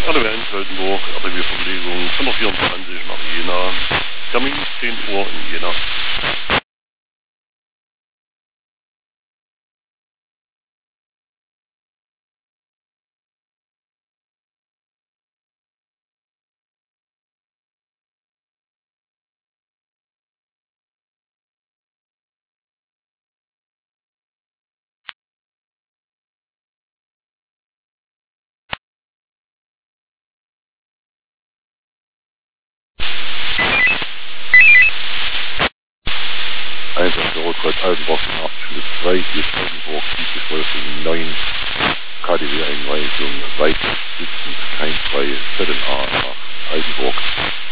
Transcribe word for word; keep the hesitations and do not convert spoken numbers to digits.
Alle Wellenfeldenburg, R B W-Verlegung von der vierundzwanzig nach Jena. Termin zehn Uhr in Jena. Einsatz der Rotkreuz Altenburg in achtzig zwei, hier ist Altenburg, Dienstbesteuerung neun, K D W-Einweisung, weit sitzend, kein frei, Z N A nach Altenburg.